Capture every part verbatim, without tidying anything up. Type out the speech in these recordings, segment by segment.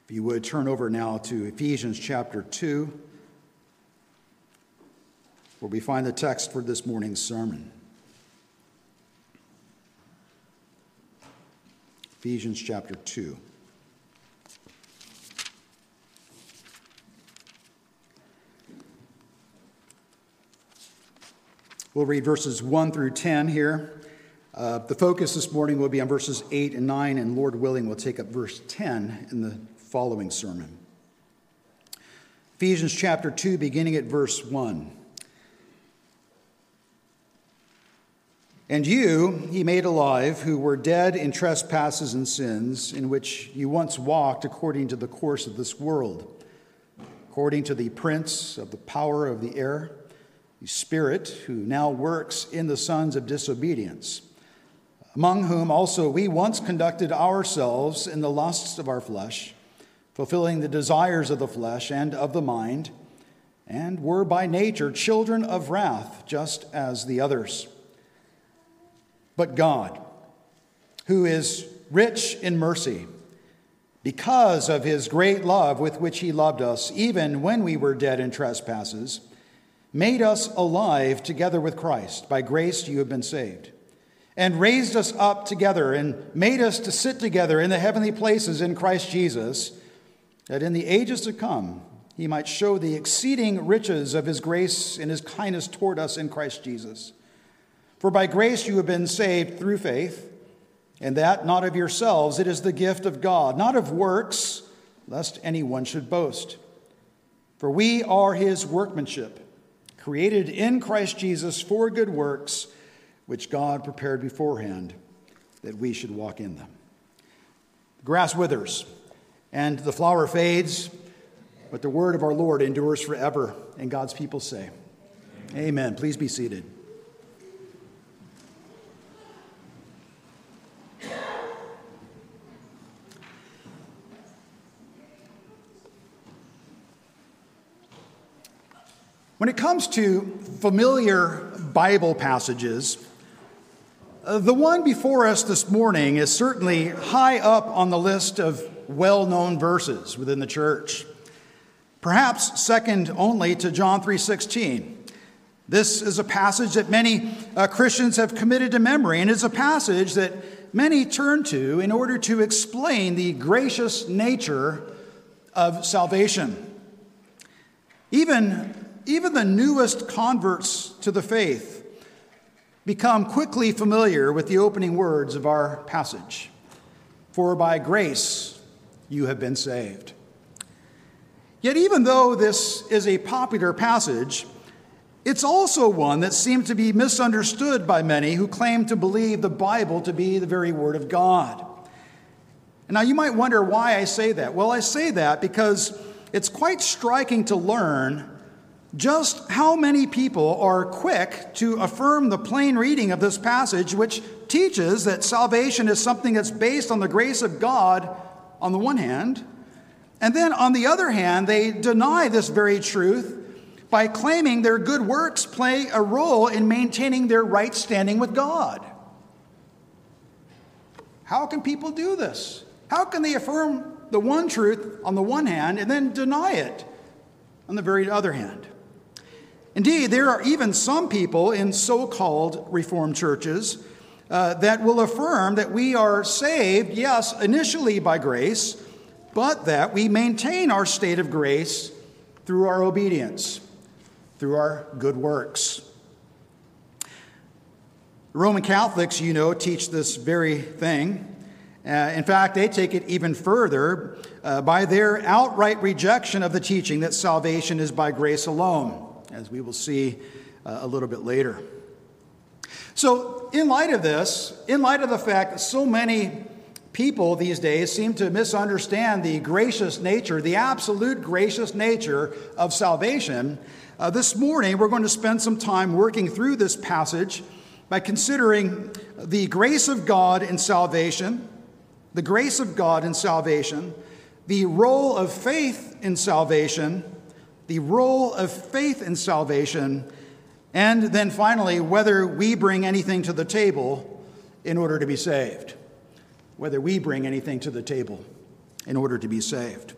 If you would turn over now to Ephesians chapter two, where we find the text for this morning's sermon. Ephesians chapter two. We'll read verses one through ten here. Uh, the focus this morning will be on verses eight and nine, and Lord willing, we'll take up verse ten in the following sermon. Ephesians chapter two, beginning at verse one. And you he made alive, who were dead in trespasses and sins, in which you once walked according to the course of this world, according to the prince of the power of the air, the spirit who now works in the sons of disobedience, among whom also we once conducted ourselves in the lusts of our flesh, fulfilling the desires of the flesh and of the mind, and were by nature children of wrath, just as the others. But God, who is rich in mercy, because of his great love with which he loved us, even when we were dead in trespasses, made us alive together with Christ. By grace you have been saved, and raised us up together and made us to sit together in the heavenly places in Christ Jesus, that in the ages to come he might show the exceeding riches of his grace and his kindness toward us in Christ Jesus. For by grace you have been saved through faith, and that not of yourselves, it is the gift of God, not of works, lest anyone should boast. For we are his workmanship, created in Christ Jesus for good works, which God prepared beforehand that we should walk in them. The grass withers and the flower fades, but the word of our Lord endures forever. And God's people say, Amen. Amen. Please be seated. When it comes to familiar Bible passages, uh, the one before us this morning is certainly high up on the list of well-known verses within the church, perhaps second only to John three sixteen. This is a passage that many uh, Christians have committed to memory, and it's a passage that many turn to in order to explain the gracious nature of salvation. Even, even the newest converts to the faith become quickly familiar with the opening words of our passage. For by grace you have been saved. Yet even though this is a popular passage, it's also one that seems to be misunderstood by many who claim to believe the Bible to be the very Word of God. And now you might wonder why I say that. Well, I say that because it's quite striking to learn just how many people are quick to affirm the plain reading of this passage, which teaches that salvation is something that's based on the grace of God on the one hand, and then on the other hand, they deny this very truth by claiming their good works play a role in maintaining their right standing with God. How can people do this? How can they affirm the one truth on the one hand and then deny it on the very other hand? Indeed, there are even some people in so-called Reformed churches uh, that will affirm that we are saved, yes, initially by grace, but that we maintain our state of grace through our obedience, through our good works. Roman Catholics, you know, teach this very thing. Uh, in fact, they take it even further uh, by their outright rejection of the teaching that salvation is by grace alone, as we will see uh, a little bit later. So in light of this, in light of the fact that so many people these days seem to misunderstand the gracious nature, the absolute gracious nature of salvation, uh, this morning we're going to spend some time working through this passage by considering the grace of God in salvation, the grace of God in salvation, the role of faith in salvation, the role of faith in salvation, and then finally, whether we bring anything to the table in order to be saved. Whether we bring anything to the table in order to be saved.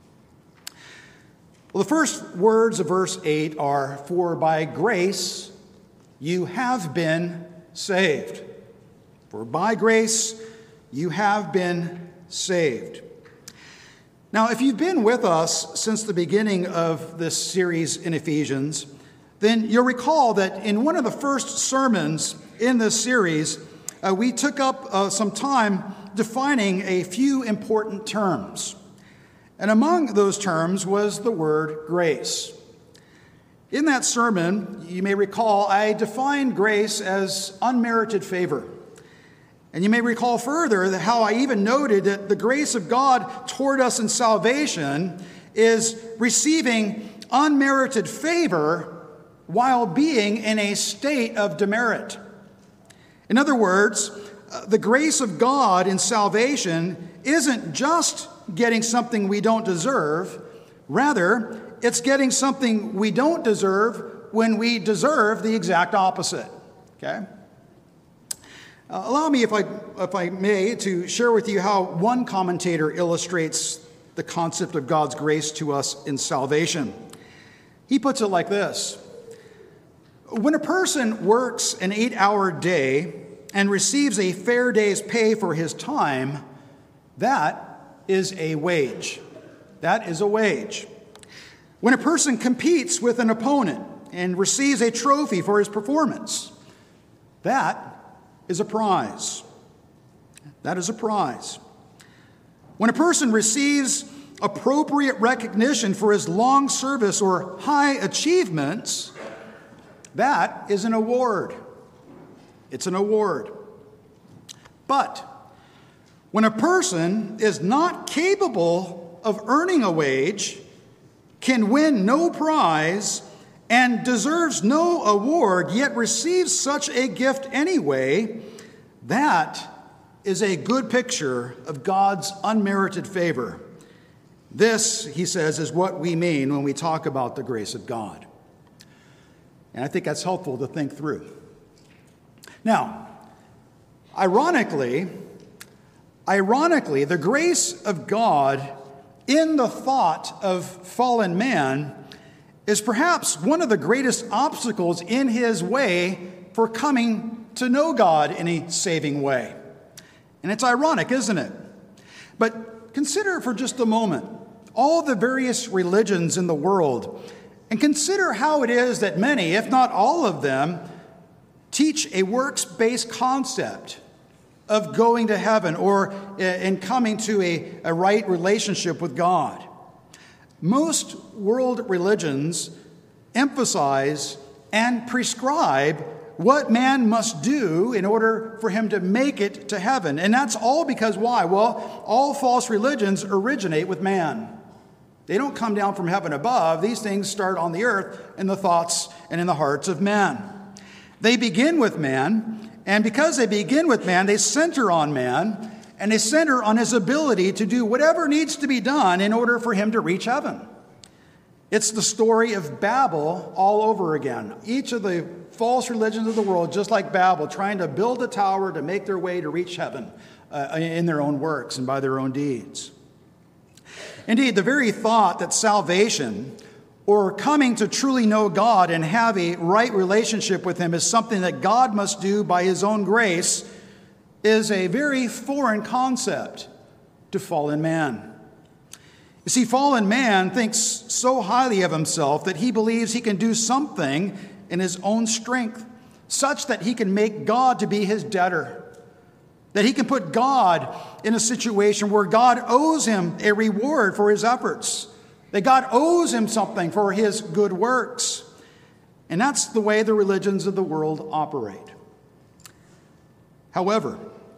Well, the first words of verse eight are, "For by grace you have been saved." For by grace you have been saved. Now, if you've been with us since the beginning of this series in Ephesians, then you'll recall that in one of the first sermons in this series, uh, we took up uh, some time defining a few important terms. And among those terms was the word grace. In that sermon, you may recall, I defined grace as unmerited favor. And you may recall further that how I even noted that the grace of God toward us in salvation is receiving unmerited favor while being in a state of demerit. In other words, the grace of God in salvation isn't just getting something we don't deserve. Rather, it's getting something we don't deserve when we deserve the exact opposite. Okay? Uh, allow me, if I, if I may, to share with you how one commentator illustrates the concept of God's grace to us in salvation. He puts it like this: when a person works an eight-hour day and receives a fair day's pay for his time, that is a wage. That is a wage. When a person competes with an opponent and receives a trophy for his performance, that is a prize. That is a prize. When a person receives appropriate recognition for his long service or high achievements, that is an award. It's an award. But when a person is not capable of earning a wage, can win no prize, and deserves no award, yet receives such a gift anyway, that is a good picture of God's unmerited favor. This, he says, is what we mean when we talk about the grace of God. And I think that's helpful to think through. Now, ironically, ironically, the grace of God in the thought of fallen man is perhaps one of the greatest obstacles in his way for coming to know God in a saving way. And it's ironic, isn't it? But consider for just a moment all the various religions in the world, and consider how it is that many, if not all of them, teach a works-based concept of going to heaven or in coming to a, a right relationship with God. Most world religions emphasize and prescribe what man must do in order for him to make it to heaven. And that's all because why? Well, all false religions originate with man. They don't come down from heaven above. These things start on the earth in the thoughts and in the hearts of men. They begin with man, and because they begin with man, they center on man, and they center on his ability to do whatever needs to be done in order for him to reach heaven. It's the story of Babel all over again. Each of the false religions of the world, just like Babel, trying to build a tower to make their way to reach heaven uh, in their own works and by their own deeds. Indeed, the very thought that salvation or coming to truly know God and have a right relationship with him is something that God must do by his own grace is a very foreign concept to fallen man. You see, fallen man thinks so highly of himself that he believes he can do something in his own strength, such that he can make God to be his debtor, that he can put God in a situation where God owes him a reward for his efforts, that God owes him something for his good works. And that's the way the religions of the world operate. However,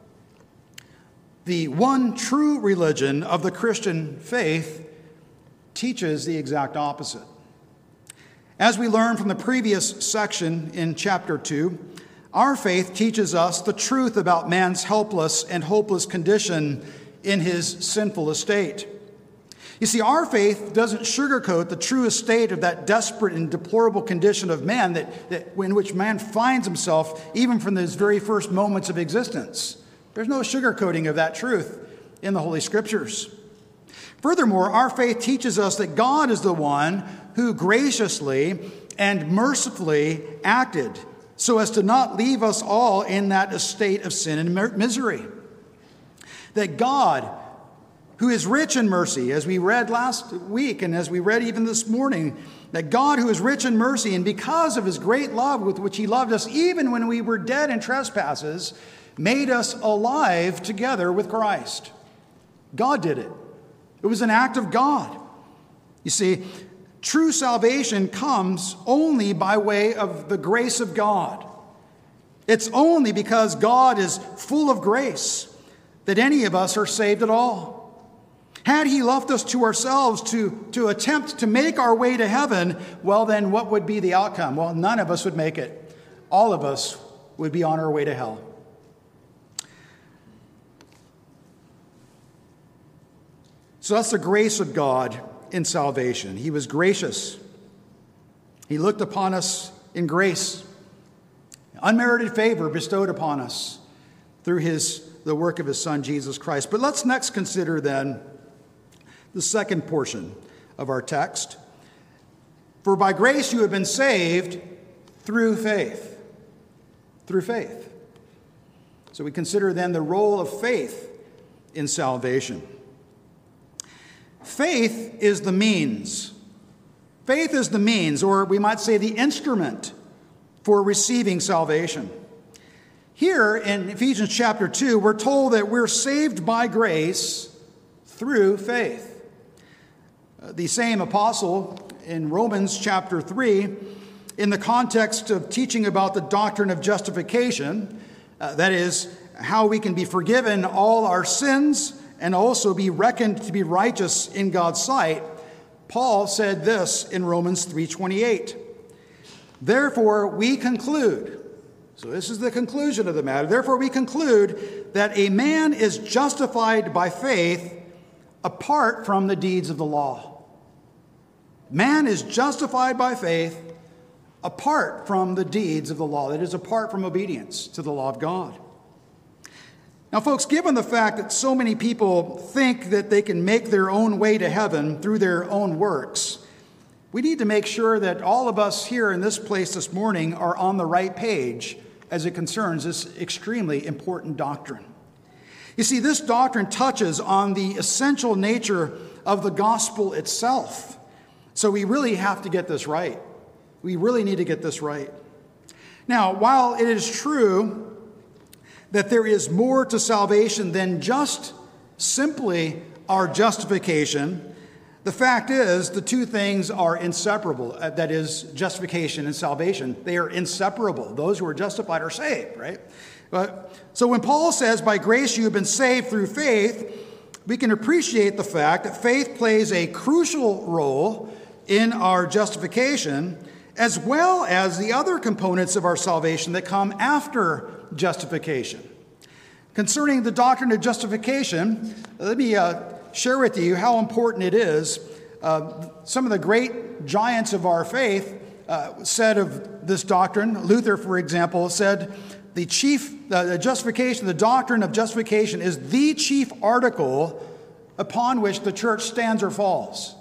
the one true religion of the Christian faith teaches the exact opposite. As we learned from the previous section in chapter two, our faith teaches us the truth about man's helpless and hopeless condition in his sinful estate. You see, our faith doesn't sugarcoat the true state of that desperate and deplorable condition of man that, that in which man finds himself even from his very first moments of existence. There's no sugarcoating of that truth in the Holy Scriptures. Furthermore, our faith teaches us that God is the one who graciously and mercifully acted so as to not leave us all in that estate of sin and misery. That God, who is rich in mercy, as we read last week and as we read even this morning, that God, who is rich in mercy, and because of his great love with which he loved us, even when we were dead in trespasses, made us alive together with Christ. God did it. It was an act of God. You see, true salvation comes only by way of the grace of God. It's only because God is full of grace that any of us are saved at all. Had he left us to ourselves to, to attempt to make our way to heaven, well, then what would be the outcome? Well, none of us would make it. All of us would be on our way to hell. So that's the grace of God in salvation. He was gracious. He looked upon us in grace, unmerited favor bestowed upon us through his the work of his Son, Jesus Christ. But let's next consider then the second portion of our text. For by grace you have been saved through faith. Through faith. So we consider then the role of faith in salvation. Faith is the means. Faith is the means, or we might say the instrument for receiving salvation. Here in Ephesians chapter two, we're told that we're saved by grace through faith. The same apostle in Romans chapter three, in the context of teaching about the doctrine of justification, uh, that is, how we can be forgiven all our sins and also be reckoned to be righteous in God's sight, Paul said this in Romans three twenty-eight. Therefore we conclude, so this is the conclusion of the matter, therefore we conclude that a man is justified by faith apart from the deeds of the law. Man is justified by faith apart from the deeds of the law, that is, apart from obedience to the law of God. Now, folks, given the fact that so many people think that they can make their own way to heaven through their own works, we need to make sure that all of us here in this place this morning are on the right page as it concerns this extremely important doctrine. You see, this doctrine touches on the essential nature of the gospel itself. So we really have to get this right. We really need to get this right. Now, while it is true that there is more to salvation than just simply our justification, the fact is the two things are inseparable. That is, justification and salvation. They are inseparable. Those who are justified are saved, right? But, so when Paul says, by grace you have been saved through faith, we can appreciate the fact that faith plays a crucial role in our justification, as well as the other components of our salvation that come after justification. Concerning the doctrine of justification, let me uh, share with you how important it is. Uh, some of the great giants of our faith uh, said of this doctrine, Luther, for example, said the chief uh, the justification, the doctrine of justification is the chief article upon which the church stands or falls.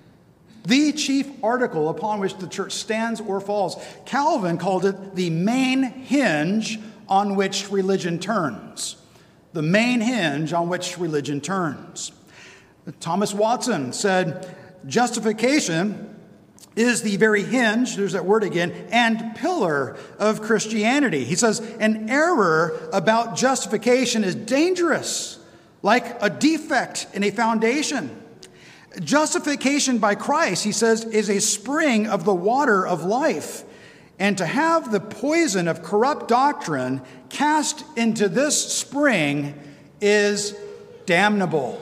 The chief article upon which the church stands or falls. Calvin called it the main hinge on which religion turns. The main hinge on which religion turns. Thomas Watson said, justification is the very hinge, there's that word again, and pillar of Christianity. He says, an error about justification is dangerous, like a defect in a foundation. Justification by Christ, he says, is a spring of the water of life. And to have the poison of corrupt doctrine cast into this spring is damnable.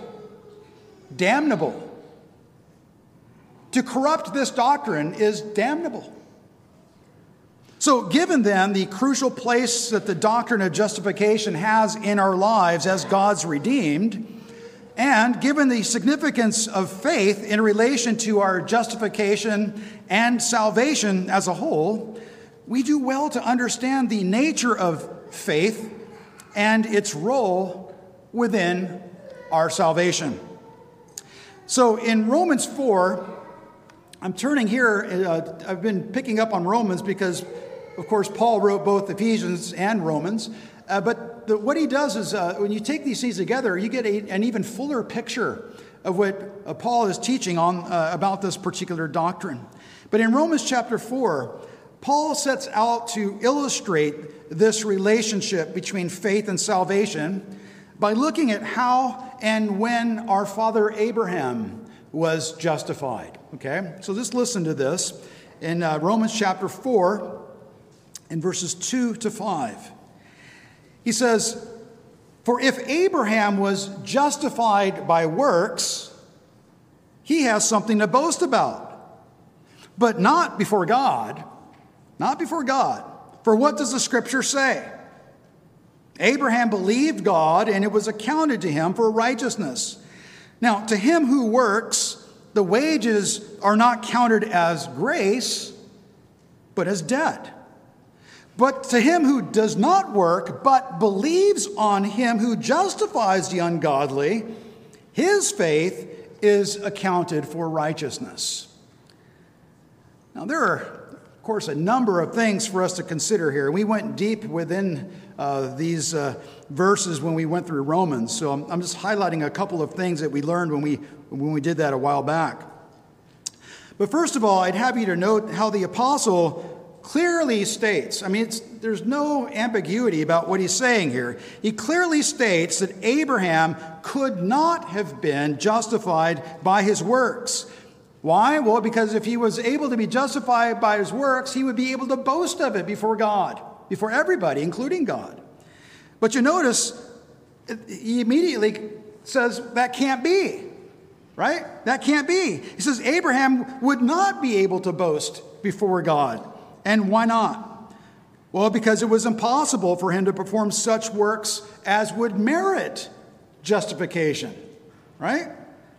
Damnable. To corrupt this doctrine is damnable. So given then the crucial place that the doctrine of justification has in our lives as God's redeemed, and given the significance of faith in relation to our justification and salvation as a whole, we do well to understand the nature of faith and its role within our salvation. So in Romans four, I'm turning here, uh, I've been picking up on Romans because, of course, Paul wrote both Ephesians and Romans. Uh, but the, what he does is, uh, when you take these things together, you get a, an even fuller picture of what uh, Paul is teaching on uh, about this particular doctrine. But in Romans chapter four, Paul sets out to illustrate this relationship between faith and salvation by looking at how and when our father Abraham was justified. Okay, so just listen to this in uh, Romans chapter four, in verses two to five. He says, "For if Abraham was justified by works, he has something to boast about, but not before God." Not before God. For what does the scripture say? Abraham believed God, and it was accounted to him for righteousness. Now, to him who works, the wages are not counted as grace, but as debt. But to him who does not work, but believes on him who justifies the ungodly, his faith is accounted for righteousness. Now, there are, of course, a number of things for us to consider here. We went deep within uh, these uh, verses when we went through Romans. So I'm, I'm just highlighting a couple of things that we learned when we when we did that a while back. But first of all, I'd have you to note how the apostle clearly states, I mean, it's, there's no ambiguity about what he's saying here. He clearly states that Abraham could not have been justified by his works. Why? Well, because if he was able to be justified by his works, he would be able to boast of it before God, before everybody, including God. But you notice, he immediately says that can't be, right? That can't be. He says Abraham would not be able to boast before God. And why not? Well, because it was impossible for him to perform such works as would merit justification, right?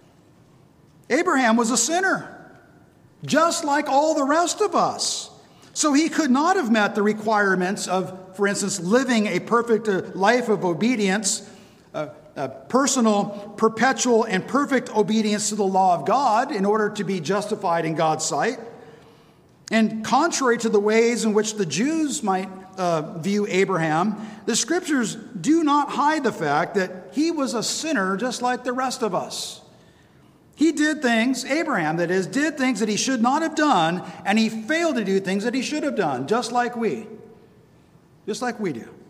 Abraham was a sinner, just like all the rest of us. So he could not have met the requirements of, for instance, living a perfect life of obedience, a, a personal, perpetual, and perfect obedience to the law of God in order to be justified in God's sight. And contrary to the ways in which the Jews might uh, view Abraham, the scriptures do not hide the fact that he was a sinner just like the rest of us. He did things, Abraham that is, did things that he should not have done, and he failed to do things that he should have done, just like we. Just like we do.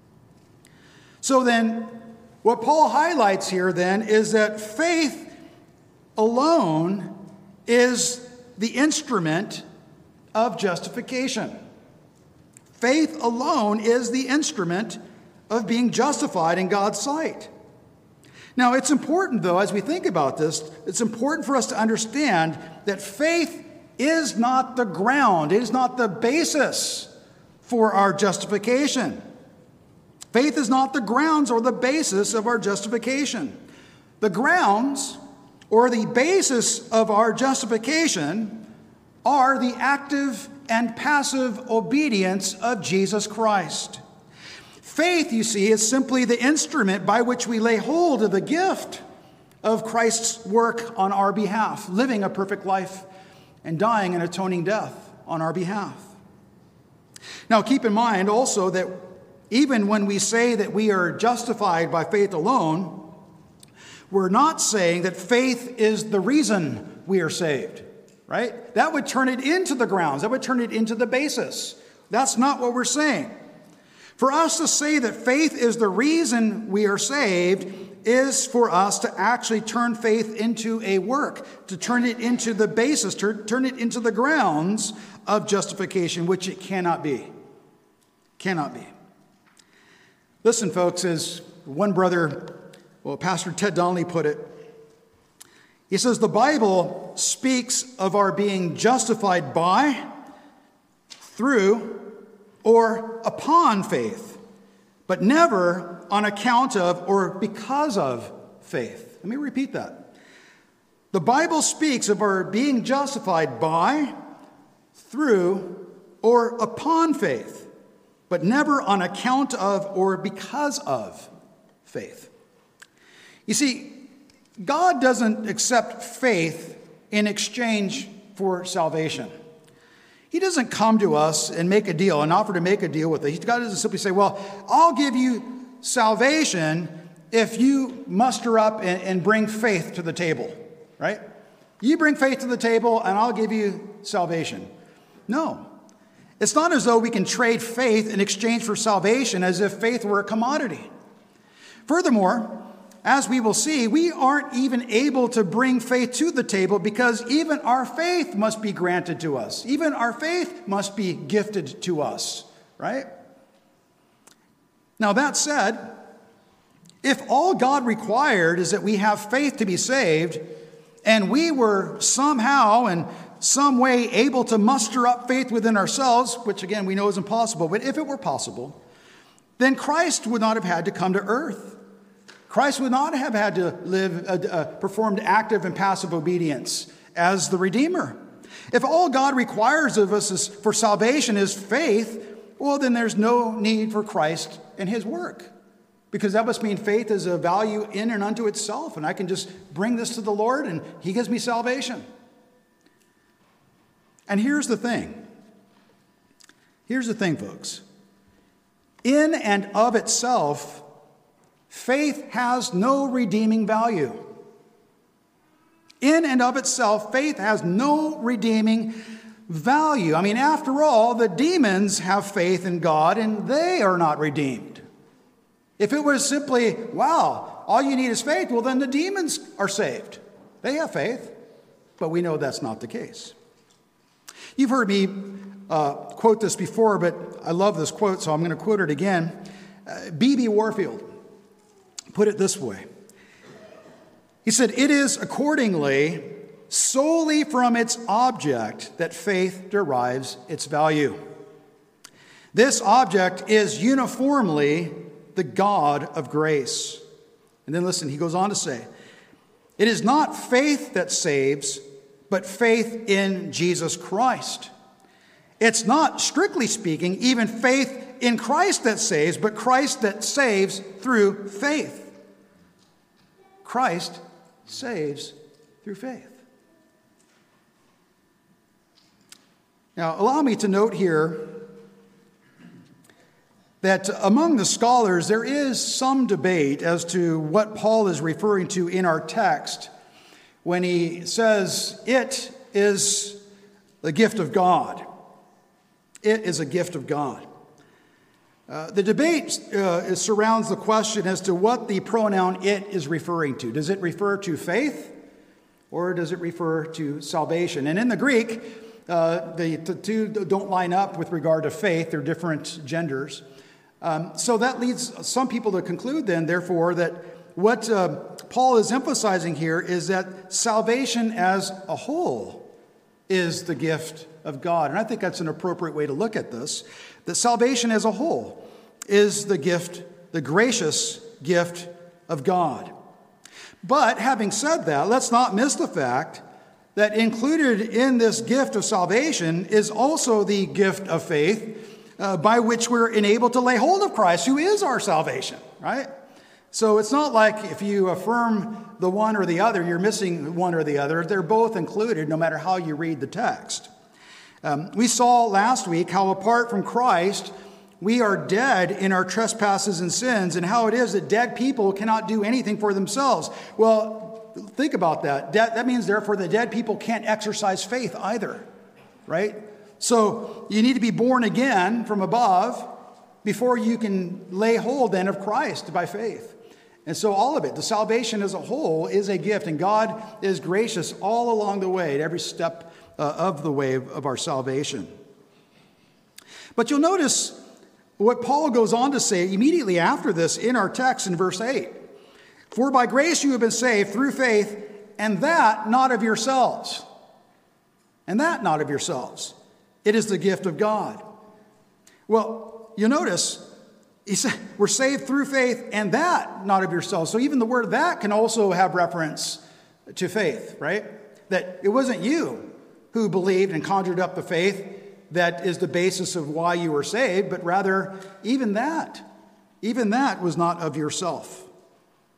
So then, what Paul highlights here then is that faith alone is the instrument of justification. Faith alone is the instrument of being justified in God's sight. Now, it's important, though, as we think about this, it's important for us to understand that faith is not the ground, it is not the basis for our justification. Faith is not the grounds or the basis of our justification. The grounds or the basis of our justification are the active and passive obedience of Jesus Christ. Faith, you see, is simply the instrument by which we lay hold of the gift of Christ's work on our behalf, living a perfect life and dying an atoning death on our behalf. Now, keep in mind also that even when we say that we are justified by faith alone, we're not saying that faith is the reason we are saved. Right? That would turn it into the grounds. That would turn it into the basis. That's not what we're saying. For us to say that faith is the reason we are saved is for us to actually turn faith into a work, to turn it into the basis, to turn it into the grounds of justification, which it cannot be. Cannot be. Listen, folks, as one brother, well, Pastor Ted Donnelly put it, he says, the Bible speaks of our being justified by, through, or upon faith, but never on account of or because of faith. Let me repeat that. The Bible speaks of our being justified by, through, or upon faith, but never on account of or because of faith. You see, God doesn't accept faith in exchange for salvation. He doesn't come to us and make a deal and offer to make a deal with us. God doesn't simply say, well, I'll give you salvation if you muster up and, and bring faith to the table, right? You bring faith to the table and I'll give you salvation. No. It's not as though we can trade faith in exchange for salvation as if faith were a commodity. Furthermore, as we will see, we aren't even able to bring faith to the table because even our faith must be granted to us. Even our faith must be gifted to us, right? Now, that said, if all God required is that we have faith to be saved, and we were somehow in some way able to muster up faith within ourselves, which again we know is impossible, but if it were possible, then Christ would not have had to come to earth. Christ would not have had to live, uh, uh, performed active and passive obedience as the Redeemer. If all God requires of us is, for salvation is faith, well, then there's no need for Christ and his work. Because that must mean faith is a value in and unto itself, and I can just bring this to the Lord and he gives me salvation. And here's the thing. Here's the thing, folks. In and of itself, faith has no redeeming value. In and of itself, faith has no redeeming value. I mean, after all, the demons have faith in God and they are not redeemed. If it was simply, wow, all you need is faith, well, then the demons are saved. They have faith, but we know that's not the case. You've heard me uh, quote this before, but I love this quote, so I'm going to quote it again. Uh, B B Warfield put it this way. He said, "It is accordingly solely from its object that faith derives its value. This object is uniformly the God of grace." And then listen, he goes on to say, "It is not faith that saves, but faith in Jesus Christ. It's not, strictly speaking, even faith in Christ that saves, but Christ that saves through faith." Christ saves through faith. Now, allow me to note here that among the scholars, there is some debate as to what Paul is referring to in our text when he says, "It is the gift of God." It is a gift of God. Uh, the debate uh, surrounds the question as to what the pronoun "it" is referring to. Does it refer to faith or does it refer to salvation? And in the Greek, uh, the, the two don't line up with regard to faith. They're different genders. Um, so that leads some people to conclude then, therefore, that what uh, Paul is emphasizing here is that salvation as a whole is the gift of God. And I think that's an appropriate way to look at this, that salvation as a whole is the gift, the gracious gift of God. But having said that, let's not miss the fact that included in this gift of salvation is also the gift of faith, Uh, by which we're enabled to lay hold of Christ, who is our salvation, right? So it's not like if you affirm the one or the other, you're missing one or the other. They're both included, no matter how you read the text. Um, we saw last week how apart from Christ, we are dead in our trespasses and sins, and how it is that dead people cannot do anything for themselves. Well, think about that. De- that means, therefore, the dead people can't exercise faith either, right? So you need to be born again from above before you can lay hold then of Christ by faith. And so all of it, the salvation as a whole, is a gift. And God is gracious all along the way, at every step uh, of the way of, of our salvation. But you'll notice what Paul goes on to say immediately after this in our text in verse eight. "For by grace you have been saved through faith, and that not of yourselves." And that not of yourselves. It is the gift of God. Well, you notice, he said, we're saved through faith, and that not of yourselves. So even the word "that" can also have reference to faith, right? That it wasn't you who believed and conjured up the faith that is the basis of why you were saved, but rather even that, even that was not of yourself.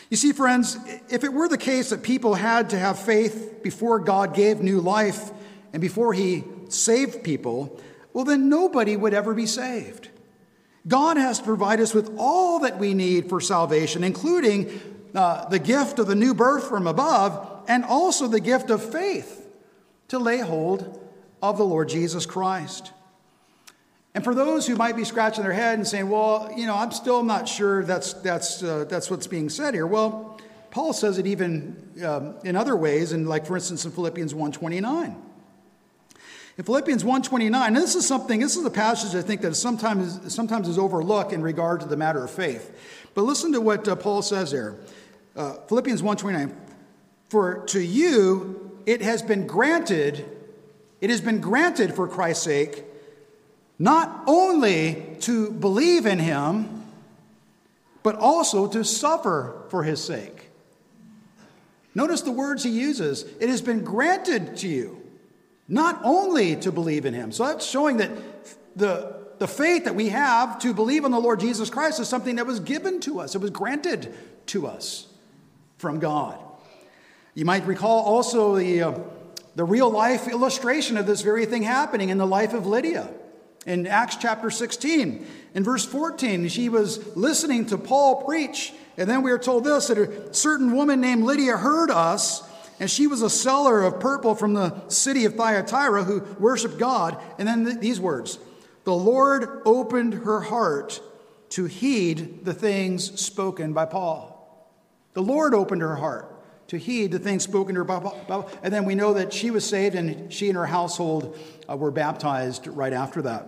You see, friends, if it were the case that people had to have faith before God gave new life and before he saved people, well, then nobody would ever be saved. God has to provide us with all that we need for salvation, including uh, the gift of the new birth from above and also the gift of faith to lay hold of the Lord Jesus Christ. And for those who might be scratching their head and saying, well, you know, I'm still not sure that's that's uh, that's what's being said here. Well, Paul says it even um, in other ways, and like, for instance, in Philippians one twenty-nine. In Philippians one twenty-nine, this is something, this is a passage I think that sometimes, sometimes is overlooked in regard to the matter of faith. But listen to what uh, Paul says there. Uh, Philippians one twenty-nine, for to you it has been granted, it has been granted for Christ's sake, not only to believe in him, but also to suffer for his sake. Notice the words he uses. It has been granted to you, not only to believe in him. So that's showing that the, the faith that we have to believe in the Lord Jesus Christ is something that was given to us. It was granted to us from God. You might recall also the, uh, the real life illustration of this very thing happening in the life of Lydia. In Acts chapter sixteen, in verse fourteen, she was listening to Paul preach. And then we are told this, that a certain woman named Lydia heard us, and she was a seller of purple from the city of Thyatira who worshiped God. And then th- these words, the Lord opened her heart to heed the things spoken by Paul. The Lord opened her heart to heed the things spoken to her by Paul. And then we know that she was saved, and she and her household uh, were baptized right after that.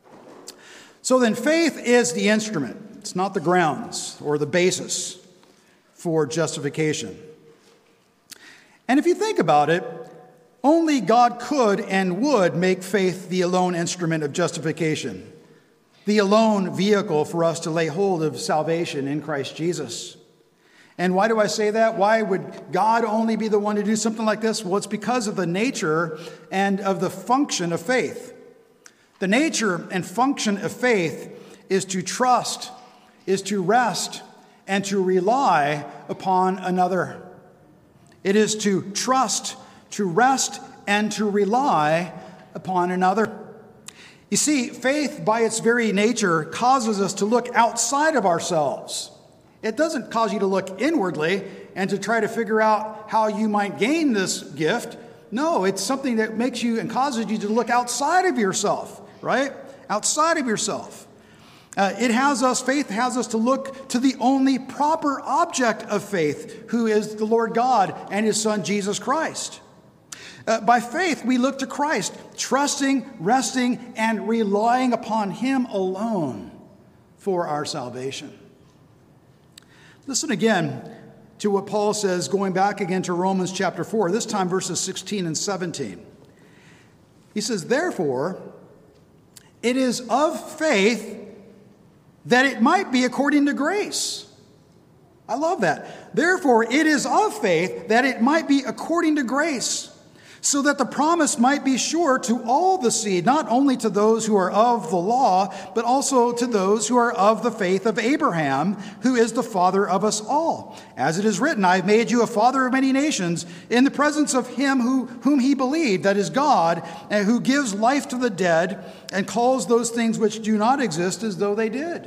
So then faith is the instrument. It's not the grounds or the basis for justification. And if you think about it, only God could and would make faith the alone instrument of justification, the alone vehicle for us to lay hold of salvation in Christ Jesus. And why do I say that? Why would God only be the one to do something like this? Well, it's because of the nature and of the function of faith. The nature and function of faith is to trust, is to rest, and to rely upon another. It is to trust, to rest, and to rely upon another. You see, faith by its very nature causes us to look outside of ourselves. It doesn't cause you to look inwardly and to try to figure out how you might gain this gift. No, it's something that makes you and causes you to look outside of yourself. Right? Outside of yourself. Uh, it has us, faith has us to look to the only proper object of faith, who is the Lord God and his Son, Jesus Christ. Uh, by faith, we look to Christ, trusting, resting, and relying upon him alone for our salvation. Listen again to what Paul says, going back again to Romans chapter four, this time verses sixteen and seventeen. He says, therefore, it is of faith that it might be according to grace. I love that. Therefore, it is of faith that it might be according to grace, so that the promise might be sure to all the seed, not only to those who are of the law, but also to those who are of the faith of Abraham, who is the father of us all. As it is written, I have made you a father of many nations in the presence of him who, whom he believed, that is God, and who gives life to the dead and calls those things which do not exist as though they did.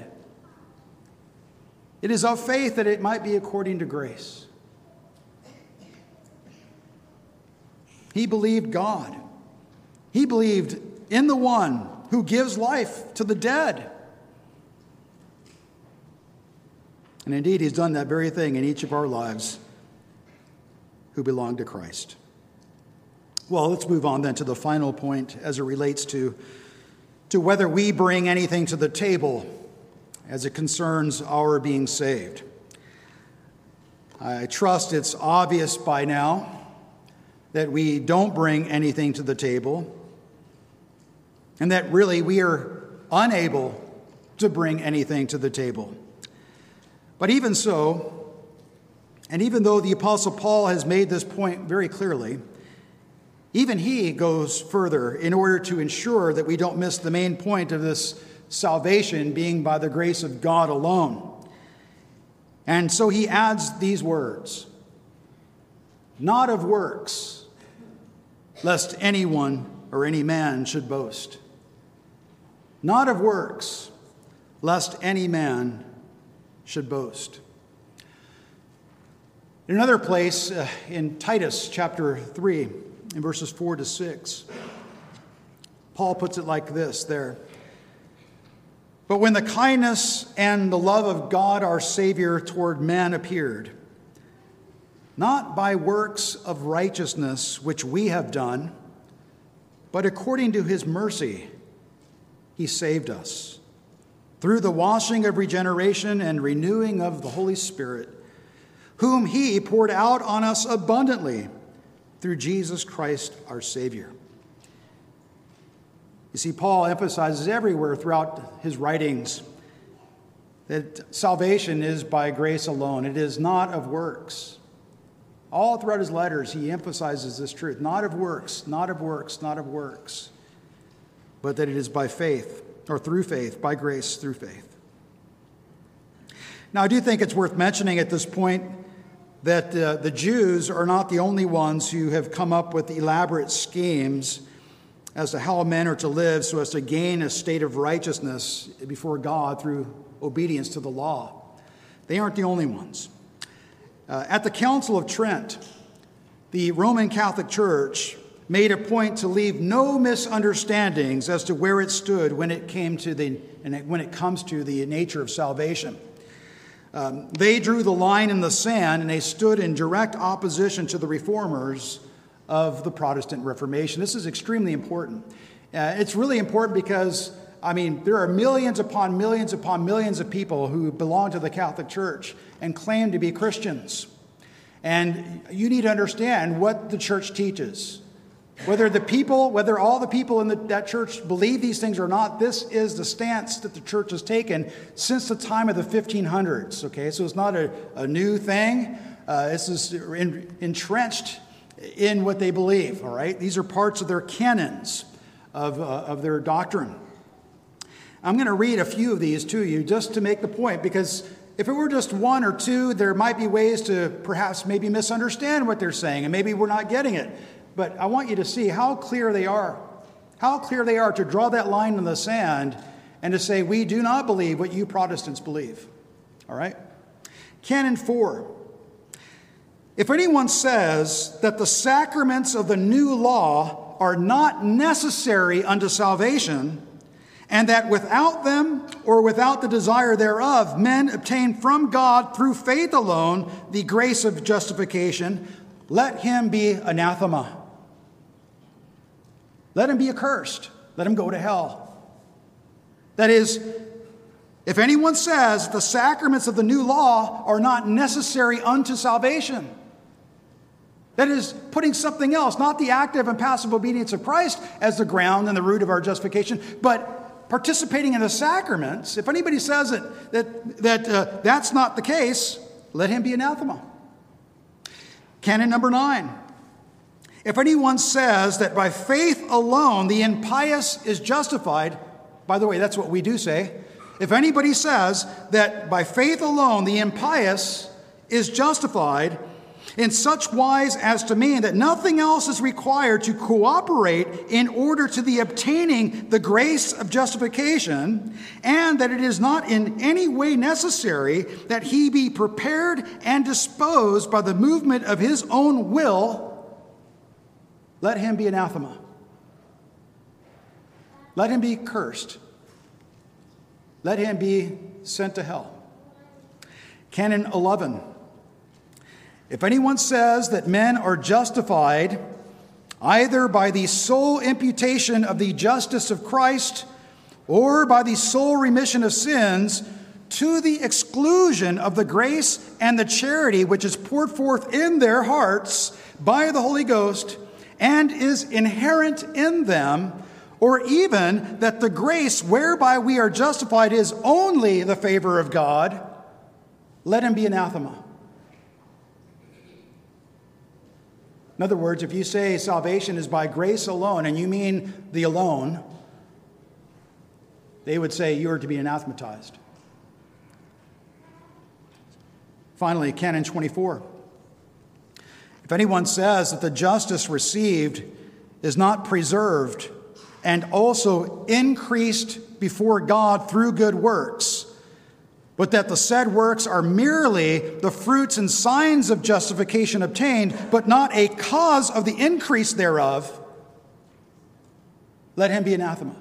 It is of faith that it might be according to grace. He believed God. He believed in the one who gives life to the dead. And indeed, he's done that very thing in each of our lives who belong to Christ. Well, let's move on then to the final point as it relates to, to whether we bring anything to the table as it concerns our being saved. I trust it's obvious by now that we don't bring anything to the table, and that really we are unable to bring anything to the table. But even so, and even though the Apostle Paul has made this point very clearly, even he goes further in order to ensure that we don't miss the main point of this salvation being by the grace of God alone. And so he adds these words, not of works, lest anyone or any man should boast. Not of works, lest any man should boast. In another place, uh, in Titus chapter three, in verses four to six, Paul puts it like this there. But when the kindness and the love of God our Savior toward man appeared, not by works of righteousness which we have done, but according to his mercy, he saved us, through the washing of regeneration and renewing of the Holy Spirit, whom he poured out on us abundantly through Jesus Christ our Savior. You see, Paul emphasizes everywhere throughout his writings that salvation is by grace alone. It is not of works. All throughout his letters, he emphasizes this truth. Not of works, not of works, not of works, but that it is by faith, or through faith, by grace through faith. Now, I do think it's worth mentioning at this point that uh, the Jews are not the only ones who have come up with elaborate schemes as to how men are to live so as to gain a state of righteousness before God through obedience to the law. They aren't the only ones. Uh, at the Council of Trent, the Roman Catholic Church made a point to leave no misunderstandings as to where it stood when it came to the and when it comes to the nature of salvation. Um, they drew the line in the sand, and they stood in direct opposition to the reformers of the Protestant Reformation. This is extremely important. Uh, it's really important because, I mean, there are millions upon millions upon millions of people who belong to the Catholic Church and claim to be Christians. And you need to understand what the church teaches. Whether the people, whether all the people in the, that church believe these things or not, this is the stance that the church has taken since the time of the fifteen hundreds. Okay, so it's not a, a new thing. Uh, this is in, entrenched in what they believe, all right? These are parts of their canons of, uh, of their doctrine. I'm going to read a few of these to you just to make the point, because if it were just one or two, there might be ways to perhaps maybe misunderstand what they're saying, and maybe we're not getting it. But I want you to see how clear they are, how clear they are to draw that line in the sand and to say, we do not believe what you Protestants believe, all right? Canon four. If anyone says that the sacraments of the new law are not necessary unto salvation, and that without them or without the desire thereof, men obtain from God through faith alone the grace of justification, let him be anathema. Let him be accursed. Let him go to hell. That is, if anyone says the sacraments of the new law are not necessary unto salvation, that is, putting something else, not the active and passive obedience of Christ as the ground and the root of our justification, but participating in the sacraments. If anybody says that, that, that uh, that's not the case, let him be anathema. Canon number nine. If anyone says that by faith alone the impious is justified, by the way, that's what we do say. If anybody says that by faith alone the impious is justified, in such wise as to mean that nothing else is required to cooperate in order to the obtaining the grace of justification, and that it is not in any way necessary that he be prepared and disposed by the movement of his own will, let him be anathema. Let him be cursed. Let him be sent to hell. Canon eleven. If anyone says that men are justified either by the sole imputation of the justice of Christ or by the sole remission of sins to the exclusion of the grace and the charity which is poured forth in their hearts by the Holy Ghost and is inherent in them, or even that the grace whereby we are justified is only the favor of God, let him be anathema. In other words, if you say salvation is by grace alone, and you mean the alone, they would say you are to be anathematized. Finally, Canon twenty-four. If anyone says that the justice received is not preserved and also increased before God through good works, but that the said works are merely the fruits and signs of justification obtained, but not a cause of the increase thereof, let him be anathema.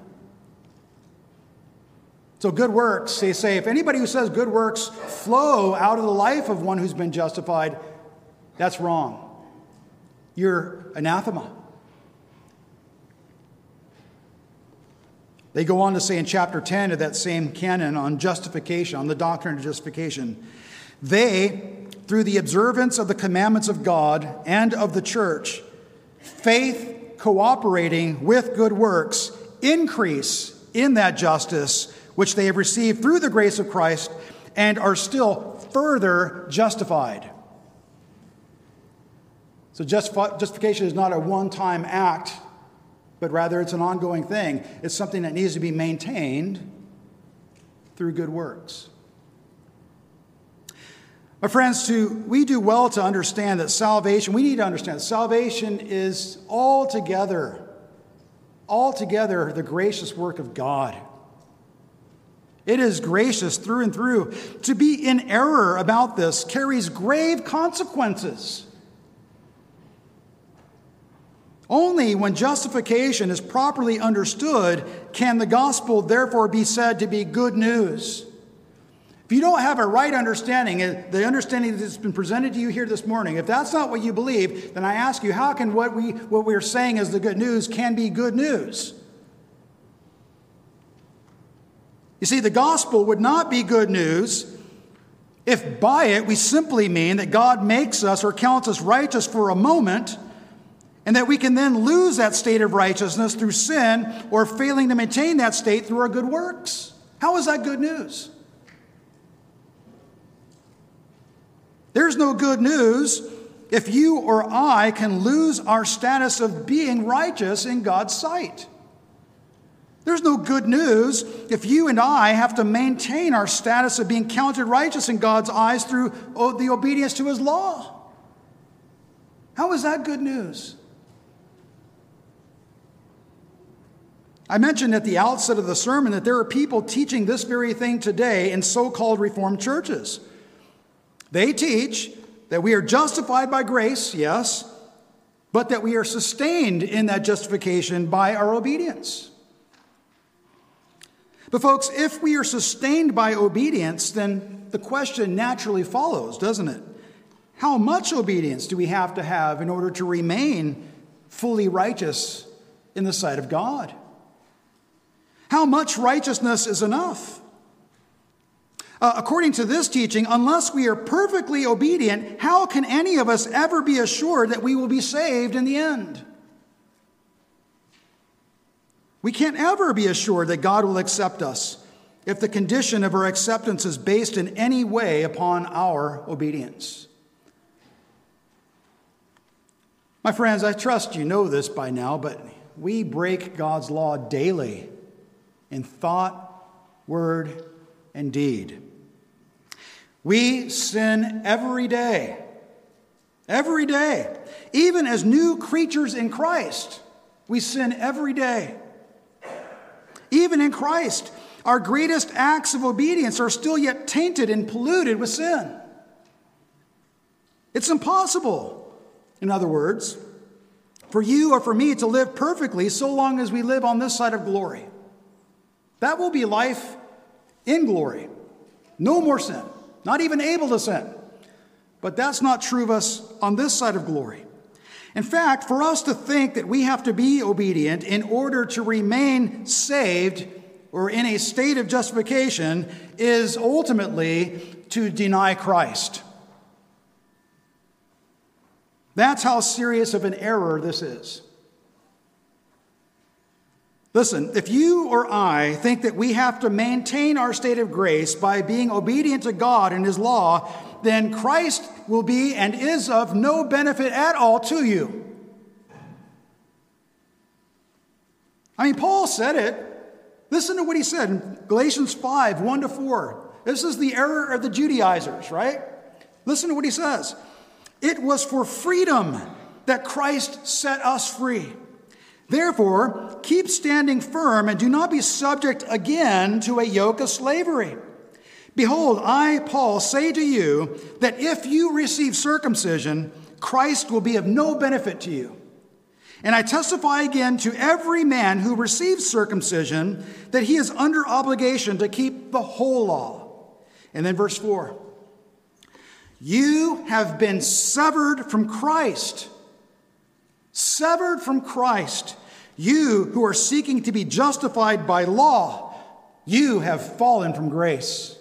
So good works, they say, if anybody who says good works flow out of the life of one who's been justified, that's wrong. You're anathema. They go on to say in chapter ten of that same canon on justification, on the doctrine of justification, they, through the observance of the commandments of God and of the church, faith cooperating with good works, increase in that justice which they have received through the grace of Christ and are still further justified. So justification is not a one-time act, but rather it's an ongoing thing. It's something that needs to be maintained through good works. My friends, to, we do well to understand that salvation, we need to understand that salvation is altogether, altogether the gracious work of God. It is gracious through and through. To be in error about this carries grave consequences. Only when justification is properly understood can the gospel therefore be said to be good news. If you don't have a right understanding, the understanding that's been presented to you here this morning, if that's not what you believe, then I ask you, how can what, we, what we're saying is the good news can be good news? You see, the gospel would not be good news if by it we simply mean that God makes us or counts us righteous for a moment, and that we can then lose that state of righteousness through sin or failing to maintain that state through our good works. How is that good news? There's no good news if you or I can lose our status of being righteous in God's sight. There's no good news if you and I have to maintain our status of being counted righteous in God's eyes through the obedience to his law. How is that good news? I mentioned at the outset of the sermon that there are people teaching this very thing today in so-called Reformed churches. They teach that we are justified by grace, yes, but that we are sustained in that justification by our obedience. But folks, if we are sustained by obedience, then the question naturally follows, doesn't it? How much obedience do we have to have in order to remain fully righteous in the sight of God? How much righteousness is enough? Uh, according to this teaching, unless we are perfectly obedient, how can any of us ever be assured that we will be saved in the end? We can't ever be assured that God will accept us if the condition of our acceptance is based in any way upon our obedience. My friends, I trust you know this by now, but we break God's law daily in thought, word, and deed. We sin every day, every day. Even as new creatures in Christ, we sin every day. Even in Christ, our greatest acts of obedience are still yet tainted and polluted with sin. It's impossible, in other words, for you or for me to live perfectly so long as we live on this side of glory. That will be life in glory. No more sin, not even able to sin. But that's not true of us on this side of glory. In fact, for us to think that we have to be obedient in order to remain saved or in a state of justification is ultimately to deny Christ. That's how serious of an error this is. Listen, if you or I think that we have to maintain our state of grace by being obedient to God and his law, then Christ will be and is of no benefit at all to you. I mean, Paul said it. Listen to what he said in Galatians five, one to four. This is the error of the Judaizers, right? Listen to what he says. It was for freedom that Christ set us free. Therefore, keep standing firm and do not be subject again to a yoke of slavery. Behold, I, Paul, say to you that if you receive circumcision, Christ will be of no benefit to you. And I testify again to every man who receives circumcision that he is under obligation to keep the whole law. And then verse four. You have been severed from Christ. Severed from Christ. You who are seeking to be justified by law, you have fallen from grace.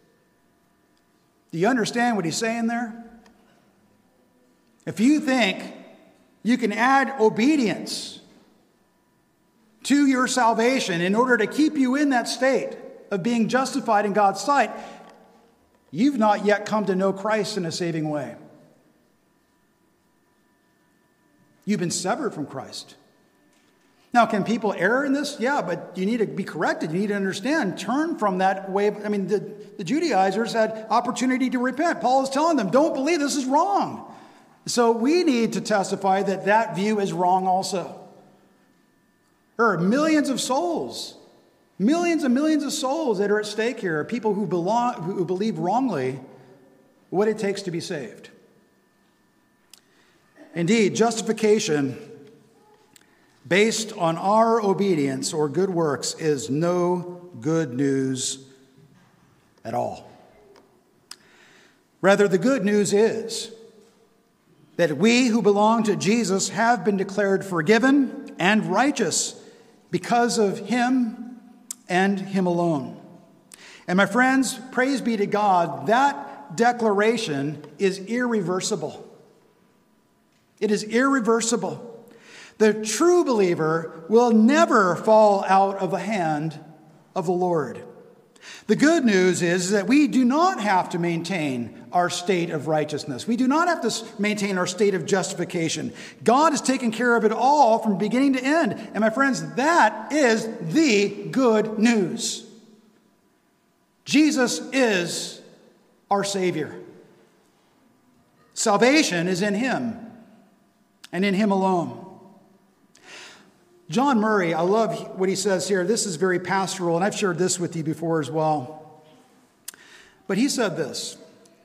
Do you understand what he's saying there? If you think you can add obedience to your salvation in order to keep you in that state of being justified in God's sight, you've not yet come to know Christ in a saving way. You've been severed from Christ. Now, can people err in this? Yeah, but you need to be corrected. You need to understand. Turn from that way. Of, I mean, the, the Judaizers had opportunity to repent. Paul is telling them, don't believe this is wrong. So we need to testify that that view is wrong also. There are millions of souls, millions and millions of souls that are at stake here, people who, belong, who believe wrongly what it takes to be saved. Indeed, justification based on our obedience or good works is no good news at all. Rather, the good news is that we who belong to Jesus have been declared forgiven and righteous because of him and him alone. And my friends, praise be to God, that declaration is irreversible. It is irreversible. The true believer will never fall out of the hand of the Lord. The good news is that we do not have to maintain our state of righteousness. We do not have to maintain our state of justification. God has taken care of it all from beginning to end. And my friends, that is the good news. Jesus is our Savior. Salvation is in him and in him alone. John Murray, I love what he says here. This is very pastoral, and I've shared this with you before as well. But he said this: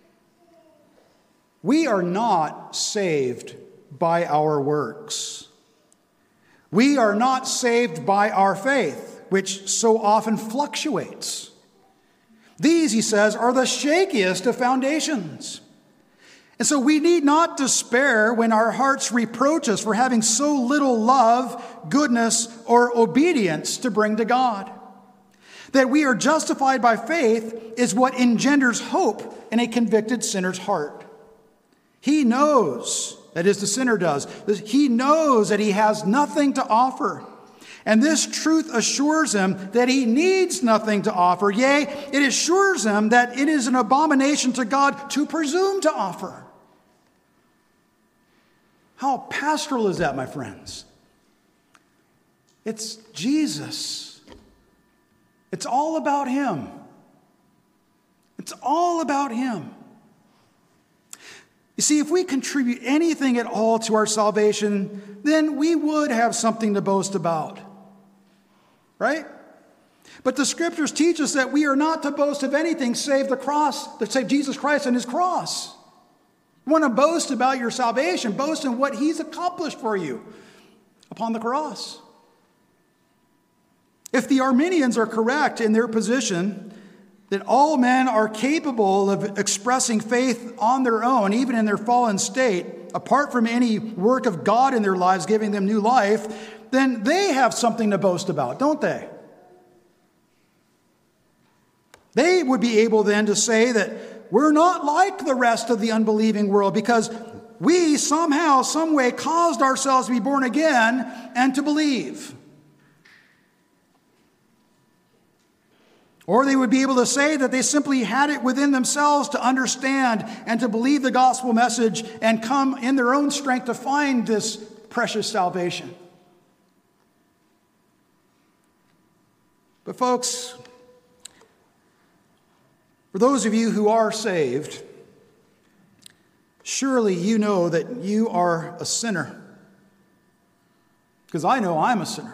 we are not saved by our works. We are not saved by our faith, which so often fluctuates. These, he says, are the shakiest of foundations. And so we need not despair when our hearts reproach us for having so little love, goodness, or obedience to bring to God. That we are justified by faith is what engenders hope in a convicted sinner's heart. He knows, that is, the sinner does, he knows that he has nothing to offer. And this truth assures him that he needs nothing to offer. Yea, it assures him that it is an abomination to God to presume to offer. How pastoral is that, my friends? It's Jesus. It's all about him. It's all about him. You see, if we contribute anything at all to our salvation, then we would have something to boast about. Right? But the scriptures teach us that we are not to boast of anything save the cross, save Jesus Christ and his cross. You want to boast about your salvation, boast in what he's accomplished for you upon the cross. If the Arminians are correct in their position that all men are capable of expressing faith on their own, even in their fallen state, apart from any work of God in their lives giving them new life, then they have something to boast about, don't they? They would be able then to say that we're not like the rest of the unbelieving world because we somehow, some way caused ourselves to be born again and to believe. Or they would be able to say that they simply had it within themselves to understand and to believe the gospel message and come in their own strength to find this precious salvation. But folks, for those of you who are saved, surely you know that you are a sinner. Because I know I'm a sinner.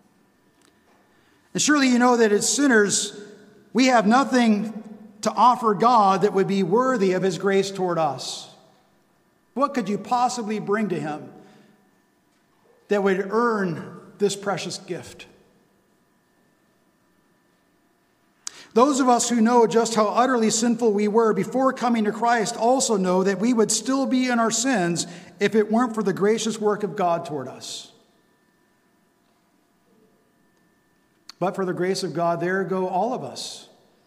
And surely you know that as sinners, we have nothing to offer God that would be worthy of his grace toward us. What could you possibly bring to him that would earn this precious gift? Those of us who know just how utterly sinful we were before coming to Christ also know that we would still be in our sins if it weren't for the gracious work of God toward us. But for the grace of God, there go all of us.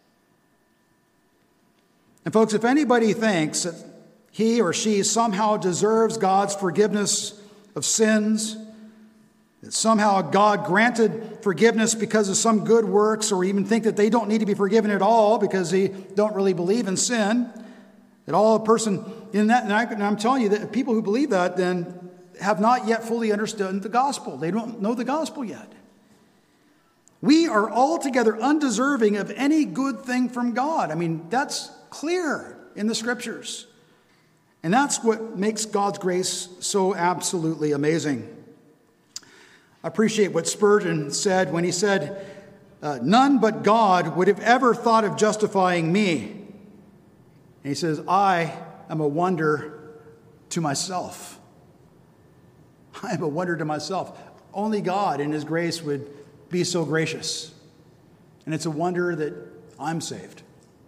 And folks, if anybody thinks that he or she somehow deserves God's forgiveness of sins, that somehow God granted forgiveness because of some good works, or even think that they don't need to be forgiven at all because they don't really believe in sin, that all a person in that, and, I, and I'm telling you that people who believe that then have not yet fully understood the gospel. They don't know the gospel yet. We are altogether undeserving of any good thing from God. I mean, that's clear in the scriptures. And that's what makes God's grace so absolutely amazing. I appreciate what Spurgeon said when he said, uh, none but God would have ever thought of justifying me. And he says, I am a wonder to myself. I am a wonder to myself. Only God in his grace would be so gracious. And it's a wonder that I'm saved.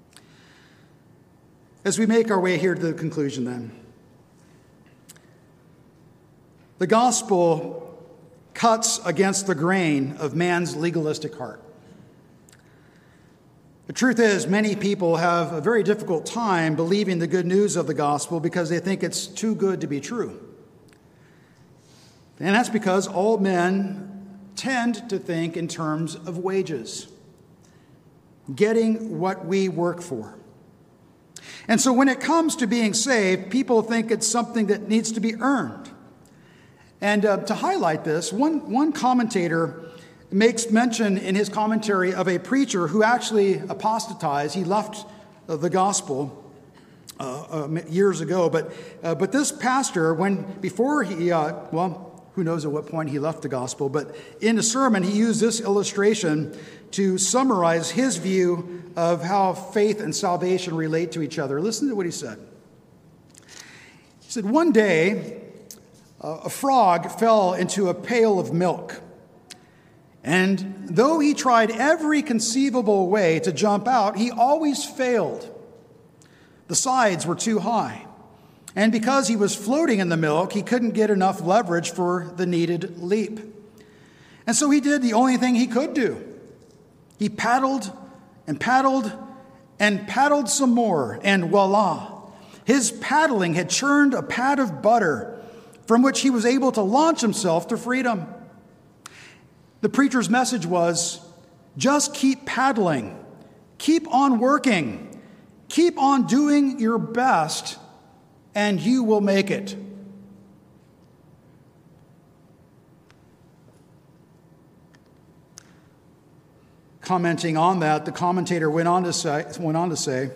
As we make our way here to the conclusion then, the gospel cuts against the grain of man's legalistic heart. The truth is, many people have a very difficult time believing the good news of the gospel because they think it's too good to be true. And that's because all men tend to think in terms of wages, getting what we work for. And so when it comes to being saved, people think it's something that needs to be earned. And uh, to highlight this, one, one commentator makes mention in his commentary of a preacher who actually apostatized. He left uh, the gospel uh, uh, years ago. But uh, but this pastor, when before he, uh, well, who knows at what point he left the gospel, but in a sermon, he used this illustration to summarize his view of how faith and salvation relate to each other. Listen to what he said. He said, one day, a frog fell into a pail of milk. And though he tried every conceivable way to jump out, he always failed. The sides were too high. And because he was floating in the milk, he couldn't get enough leverage for the needed leap. And so he did the only thing he could do. He paddled and paddled and paddled some more, and voila, his paddling had churned a pat of butter from which he was able to launch himself to freedom. The preacher's message was, just keep paddling, keep on working, keep on doing your best, and you will make it. Commenting on that, the commentator went on to say, went on to say,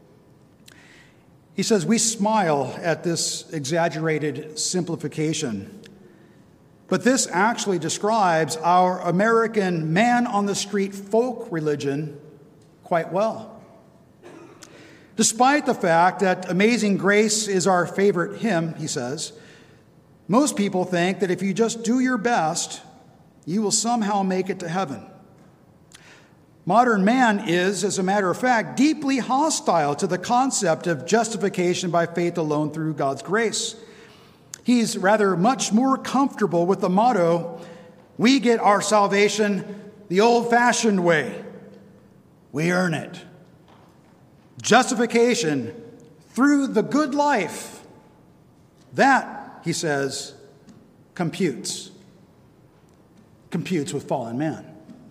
he says, we smile at this exaggerated simplification, but this actually describes our American man-on-the-street folk religion quite well. Despite the fact that Amazing Grace is our favorite hymn, he says, most people think that if you just do your best, you will somehow make it to heaven. Modern man is, as a matter of fact, deeply hostile to the concept of justification by faith alone through God's grace. He's rather much more comfortable with the motto, we get our salvation the old-fashioned way. We earn it. Justification through the good life. That, he says, computes. Computes with fallen man.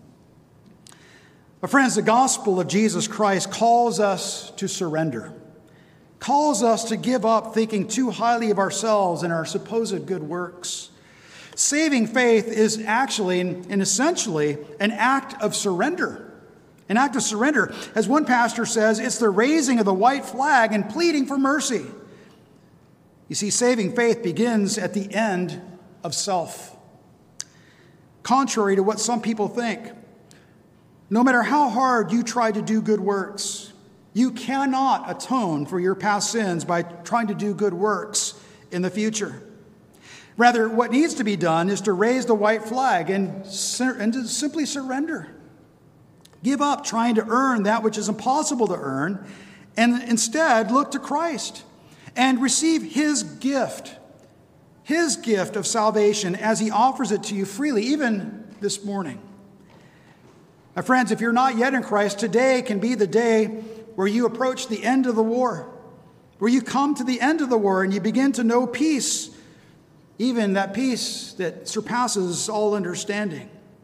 But friends, the gospel of Jesus Christ calls us to surrender, calls us to give up thinking too highly of ourselves and our supposed good works. Saving faith is actually and essentially an act of surrender. An act of surrender. As one pastor says, it's the raising of the white flag and pleading for mercy. You see, saving faith begins at the end of self. Contrary to what some people think, no matter how hard you try to do good works, you cannot atone for your past sins by trying to do good works in the future. Rather, what needs to be done is to raise the white flag and, and to simply surrender. Give up trying to earn that which is impossible to earn, and instead look to Christ and receive his gift, his gift of salvation as he offers it to you freely, even this morning. My friends, if you're not yet in Christ, today can be the day where you approach the end of the war, where you come to the end of the war and you begin to know peace, even that peace that surpasses all understanding.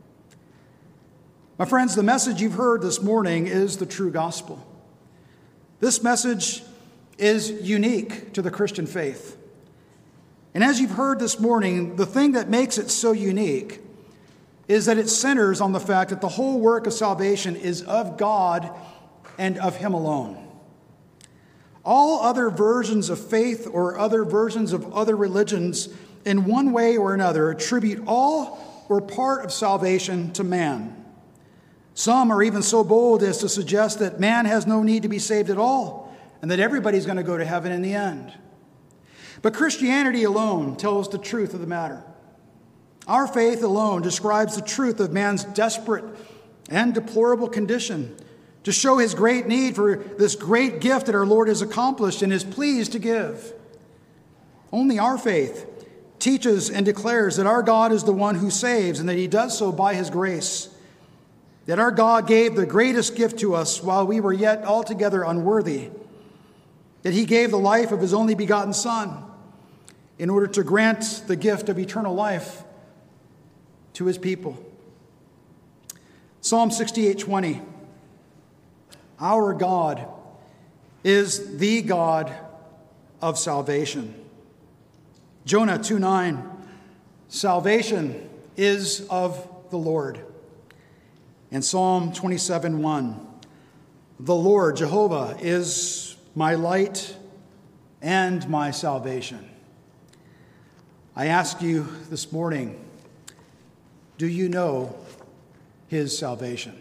My friends, the message you've heard this morning is the true gospel. This message is unique to the Christian faith. And as you've heard this morning, the thing that makes it so unique is that it centers on the fact that the whole work of salvation is of God and of him alone. All other versions of faith or other versions of other religions, in one way or another, attribute all or part of salvation to man. Some are even so bold as to suggest that man has no need to be saved at all, and that everybody's going to go to heaven in the end. But Christianity alone tells the truth of the matter. Our faith alone describes the truth of man's desperate and deplorable condition to show his great need for this great gift that our Lord has accomplished and is pleased to give. Only our faith teaches and declares that our God is the one who saves and that he does so by his grace. That our God gave the greatest gift to us while we were yet altogether unworthy. That he gave the life of his only begotten Son in order to grant the gift of eternal life to his people. Psalm sixty-eight twenty. Our God is the God of salvation. Jonah two nine. Salvation is of the Lord. And Psalm twenty-seven one. The Lord, Jehovah, is my light and my salvation. I ask you this morning, do you know his salvation?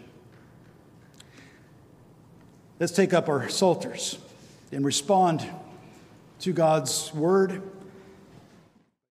Let's take up our psalters and respond to God's word